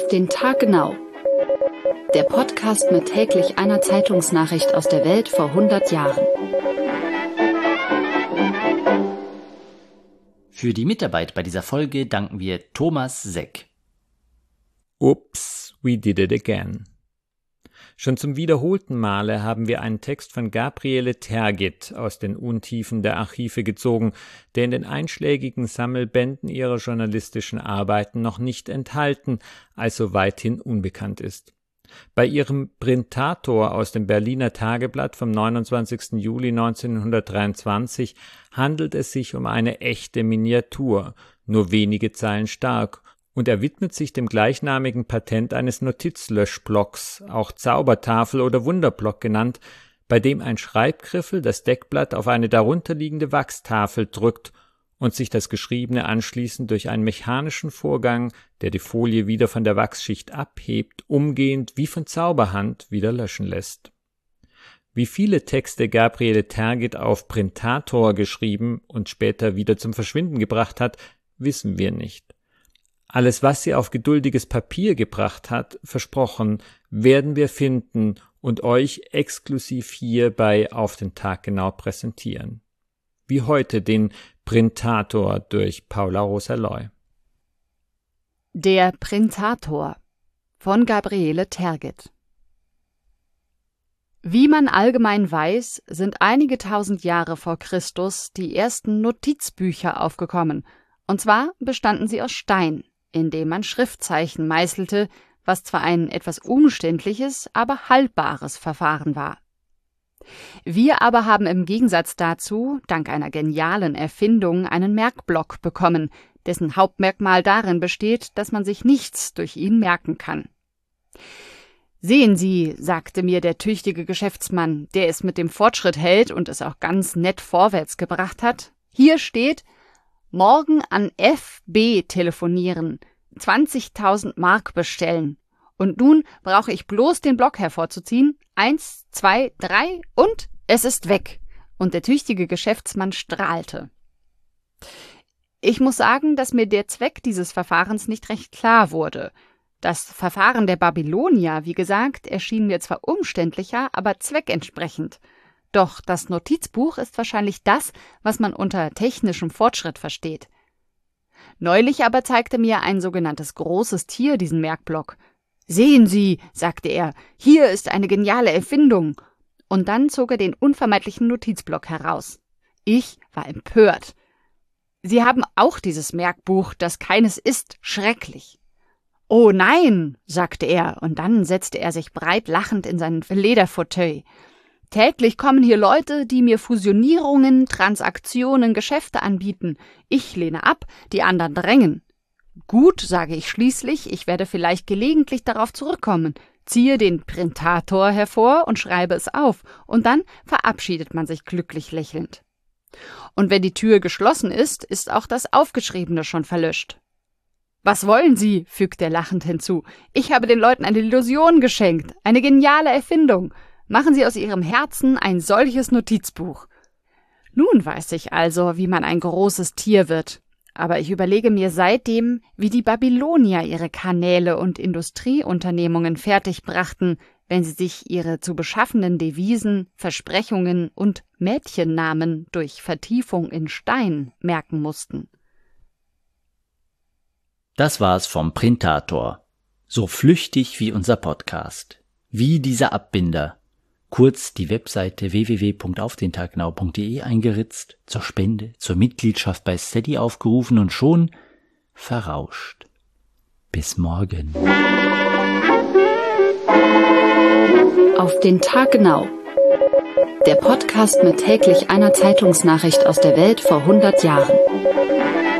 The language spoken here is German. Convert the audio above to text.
den Tag genau. Der Podcast mit täglich einer Zeitungsnachricht aus der Welt vor 100 Jahren. Für die Mitarbeit bei dieser Folge danken wir Thomas Seck. Oops, we did it again. Schon zum wiederholten Male haben wir einen Text von Gabriele Tergit aus den Untiefen der Archive gezogen, der in den einschlägigen Sammelbänden ihrer journalistischen Arbeiten noch nicht enthalten, also weithin unbekannt ist. Bei ihrem Printator aus dem Berliner Tageblatt vom 29. Juli 1923 handelt es sich um eine echte Miniatur, nur wenige Zeilen stark, und er widmet sich dem gleichnamigen Patent eines Notizlöschblocks, auch Zaubertafel oder Wunderblock genannt, bei dem ein Schreibgriffel das Deckblatt auf eine darunterliegende Wachstafel drückt und sich das Geschriebene anschließend durch einen mechanischen Vorgang, der die Folie wieder von der Wachsschicht abhebt, umgehend wie von Zauberhand wieder löschen lässt. Wie viele Texte Gabriele Tergit auf Printator geschrieben und später wieder zum Verschwinden gebracht hat, wissen wir nicht. Alles, was sie auf geduldiges Papier gebracht hat, versprochen, werden wir finden und euch exklusiv hier bei Auf den Tag genau präsentieren. Wie heute den Printator durch Paula Rosa-Loy. Der Printator von Gabriele Tergit. Wie man allgemein weiß, sind einige tausend Jahre vor Christus die ersten Notizbücher aufgekommen, und zwar bestanden sie aus Stein, in dem man Schriftzeichen meißelte, was zwar ein etwas umständliches, aber haltbares Verfahren war. Wir aber haben im Gegensatz dazu, dank einer genialen Erfindung, einen Merkblock bekommen, dessen Hauptmerkmal darin besteht, dass man sich nichts durch ihn merken kann. »Sehen Sie«, sagte mir der tüchtige Geschäftsmann, der es mit dem Fortschritt hält und es auch ganz nett vorwärts gebracht hat, »hier steht: Morgen an FB telefonieren, 20.000 Mark bestellen. Und nun brauche ich bloß den Block hervorzuziehen. 1, 2, 3 und es ist weg.« Und der tüchtige Geschäftsmann strahlte. Ich muss sagen, dass mir der Zweck dieses Verfahrens nicht recht klar wurde. Das Verfahren der Babylonier, wie gesagt, erschien mir zwar umständlicher, aber zweckentsprechend. Doch das Notizbuch ist wahrscheinlich das, was man unter technischem Fortschritt versteht. Neulich aber zeigte mir ein sogenanntes großes Tier diesen Merkblock. »Sehen Sie«, sagte er, »hier ist eine geniale Erfindung.« Und dann zog er den unvermeidlichen Notizblock heraus. Ich war empört. »Sie haben auch dieses Merkbuch, das keines ist, schrecklich.« »Oh nein«, sagte er, und dann setzte er sich breit lachend in seinen Lederfauteuil. »Täglich kommen hier Leute, die mir Fusionierungen, Transaktionen, Geschäfte anbieten. Ich lehne ab, die anderen drängen. Gut, sage ich schließlich, ich werde vielleicht gelegentlich darauf zurückkommen, ziehe den Printator hervor und schreibe es auf, und dann verabschiedet man sich glücklich lächelnd. Und wenn die Tür geschlossen ist, ist auch das Aufgeschriebene schon verlöscht.« »Was wollen Sie?«, fügt er lachend hinzu. »Ich habe den Leuten eine Illusion geschenkt, eine geniale Erfindung. Machen Sie aus Ihrem Herzen ein solches Notizbuch.« Nun weiß ich also, wie man ein großes Tier wird. Aber ich überlege mir seitdem, wie die Babylonier ihre Kanäle und Industrieunternehmungen fertigbrachten, wenn sie sich ihre zu beschaffenden Devisen, Versprechungen und Mädchennamen durch Vertiefung in Stein merken mussten. Das war's vom Printator. So flüchtig wie unser Podcast. Wie dieser Abbinder. Kurz die Webseite www.aufdentaggenau.de eingeritzt, zur Spende, zur Mitgliedschaft bei Steady aufgerufen und schon verrauscht. Bis morgen. Auf den Tag genau. Der Podcast mit täglich einer Zeitungsnachricht aus der Welt vor 100 Jahren.